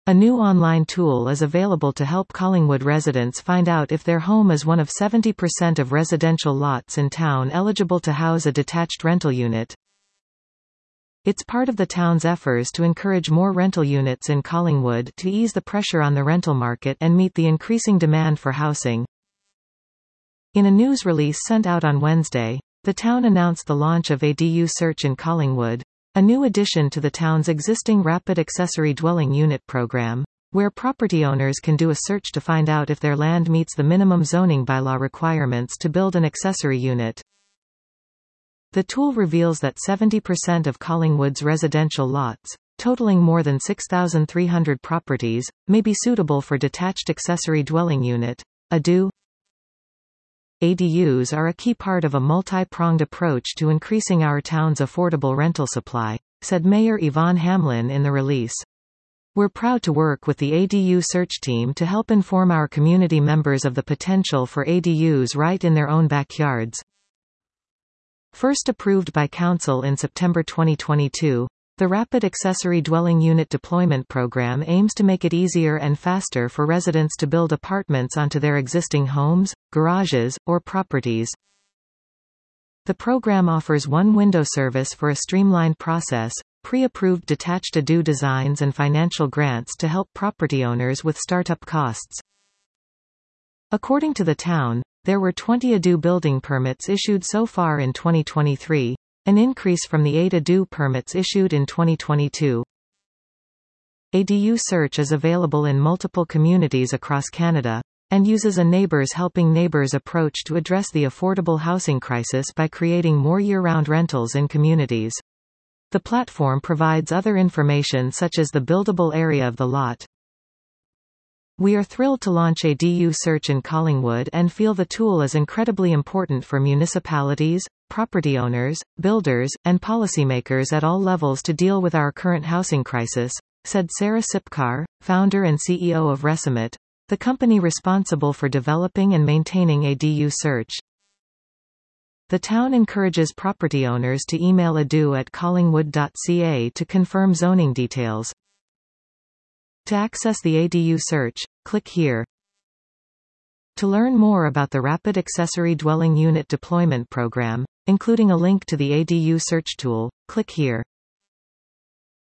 A new online tool is available to help Collingwood residents find out if their home is one of 70% of residential lots in town eligible to house a detached rental unit. It's part of the town's efforts to encourage more rental units in Collingwood to ease the pressure on the rental market and meet the increasing demand for housing. In a news release sent out on Wednesday, the town announced the launch of ADU Search in Collingwood, a new addition to the town's existing Rapid Accessory Dwelling Unit program, where property owners can do a search to find out if their land meets the minimum zoning bylaw requirements to build an accessory unit. The tool reveals that 70% of Collingwood's residential lots, totaling more than 6,300 properties, may be suitable for detached accessory dwelling unit, ADU. ADUs are a key part of a multi-pronged approach to increasing our town's affordable rental supply, said Mayor Yvonne Hamlin in the release. We're proud to work with the ADU Search team to help inform our community members of the potential for ADUs right in their own backyards. First approved by Council in September 2022, the Rapid Accessory Dwelling Unit Deployment Program aims to make it easier and faster for residents to build apartments onto their existing homes, garages, or properties. The program offers one window service for a streamlined process, pre-approved detached ADU designs and financial grants to help property owners with startup costs. According to the town, there were 20 ADU building permits issued so far in 2023, an increase from the 8 ADU permits issued in 2022. ADU Search is available in multiple communities across Canada, and uses a Neighbours Helping Neighbours approach to address the affordable housing crisis by creating more year-round rentals in communities. The platform provides other information such as the buildable area of the lot. We are thrilled to launch ADU Search in Collingwood and feel the tool is incredibly important for municipalities, property owners, builders, and policymakers at all levels to deal with our current housing crisis, said Sarah Sipkar, founder and CEO of Resimit, the company responsible for developing and maintaining ADU Search. The town encourages property owners to email adu@collingwood.ca to confirm zoning details. To access the ADU Search, click here. To learn more about the Rapid Accessory Dwelling Unit Deployment Program, including a link to the ADU Search tool, click here.